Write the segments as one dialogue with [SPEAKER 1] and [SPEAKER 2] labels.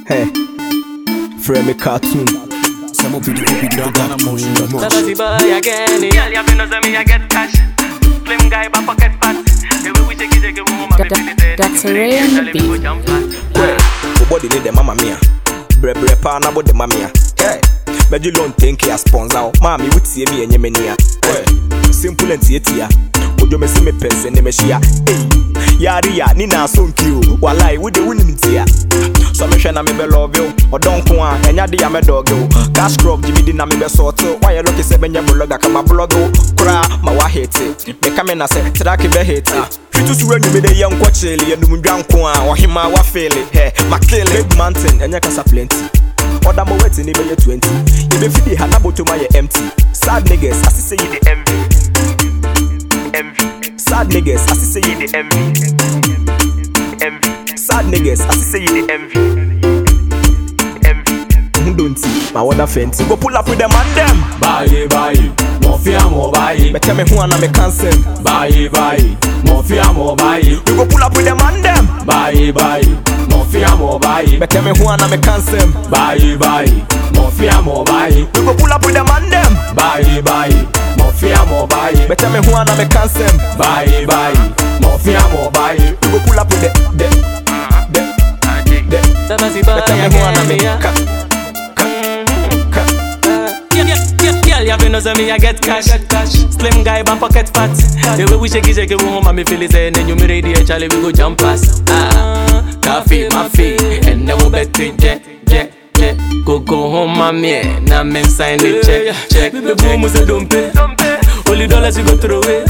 [SPEAKER 1] Hey, frame a cartoon.
[SPEAKER 2] Some of it don't got motion.
[SPEAKER 3] Sassy boy again. Girl, you finna say me I get cash. Slim guy by pocket fat. The way we shake it, woman, my baby.
[SPEAKER 4] That's a Ray on the beat.
[SPEAKER 1] Well, body need the mama mia. Bre pa na body mamia. Hey, but you don't think you sponsor. Mommy would see me and Yemenia. Well, simple and theater. Would you miss me pens and Nemeshia? Hey, Yaria, Nina, so cute. While I would the winning tear. So me shana me be love you, or don't go on, and yadi am a dog you. Cash crop, Jimmy didn't me be sort of. Why you look at 7 year blog, I come a blog, cry, my wa hate it. Me come in and say, Traki be hate it. You just when you be the young quacheli, and you drunk one, or him, I wa fail it. Hey, my kill big mountain, and you can plenty. Or the more wet in the 20. You be feed the hanabo to my empty. Sad niggas, I say you the envy. Envy. Sad niggas, I say you the envy. Envy. Sad niggas, I say you the envy. Envy. Don't see my water fence. Go pull up with them and them.
[SPEAKER 5] Bye, Mafia mo bye.
[SPEAKER 1] But tell me who I'm cancel.
[SPEAKER 5] Bye, Mafia mo bye.
[SPEAKER 1] You go pull up with them and them.
[SPEAKER 5] Bye, Mafia mo bye.
[SPEAKER 1] But tell me who I'm cancel.
[SPEAKER 5] Bye, Mafia mo bye.
[SPEAKER 1] You go pull up with them and them.
[SPEAKER 5] Bye, Mafia mo bye.
[SPEAKER 1] But tell me who I'm cancel.
[SPEAKER 5] Bye, Mafia mo bye.
[SPEAKER 1] You go pull up with them.
[SPEAKER 3] Sassy boy again. Girl, you finna say me I get cash. Slim guy by pocket fat. The way we shake it, woman, me feel it. And then you me ready, Charlie, we go jump past. Coffee, my fee, and now we bet jet. Go home, mommy, now me sign the check. The boom was a dump. Only dollars you go throw it.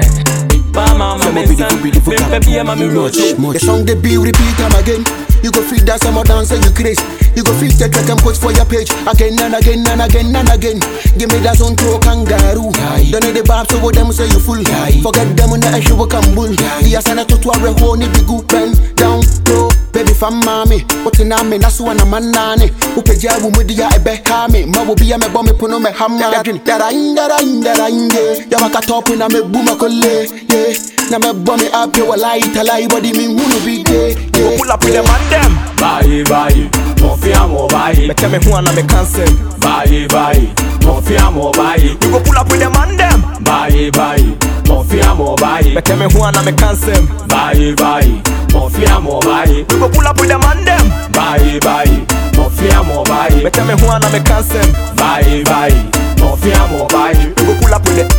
[SPEAKER 2] The song they be repeat them again. You go feed that some more dancer you crazy. You go feed that and post for your page again and again and again and again. Give me that zone to a kangaroo. Don't need the babs over them say you full. Forget them when the issue will come bull. The asana to a rehoni be good bend down low. Baby from mommy, what in a me that's one a man nani. Upeja wumudia ebe kame. Ma will be a me bomb puno me hammer. That I Yamaka top in a me booma kole. Yeah, na me bomb up your light a lie body me wunu be gay.
[SPEAKER 1] Go pull up with them and them.
[SPEAKER 5] Bye, Mafia mo bye.
[SPEAKER 1] But tell me who I'm cancel.
[SPEAKER 5] Bye, Mafia mo bye.
[SPEAKER 1] You go pull up with them and them.
[SPEAKER 5] Bye, Mafia mo bye.
[SPEAKER 1] But tell me who I'm cancel.
[SPEAKER 5] Bye, Mafia mo bye.
[SPEAKER 1] You go pull up with them and them.
[SPEAKER 5] Bye, Mafia mo bye.
[SPEAKER 1] But tell me who I'm cancel.
[SPEAKER 5] Bye, Mafia mo bye.
[SPEAKER 1] You go pull up with them.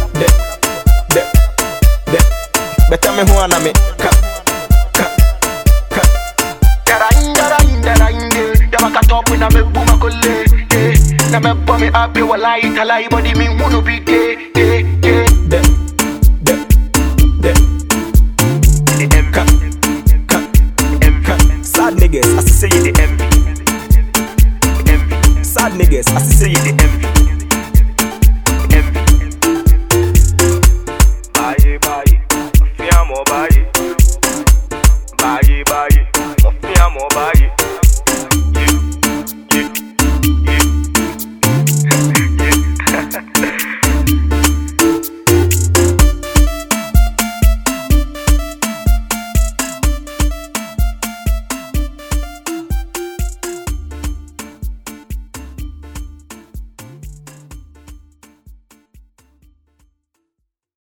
[SPEAKER 1] But tell me who I'm
[SPEAKER 2] Yamaka top in a me booma kole. Na me bomb up your light a lie body me wunu be gay.
[SPEAKER 1] Sad niggas, I say you the envy. Sad niggas, I say you the envy. Bye, Mafia mo bye.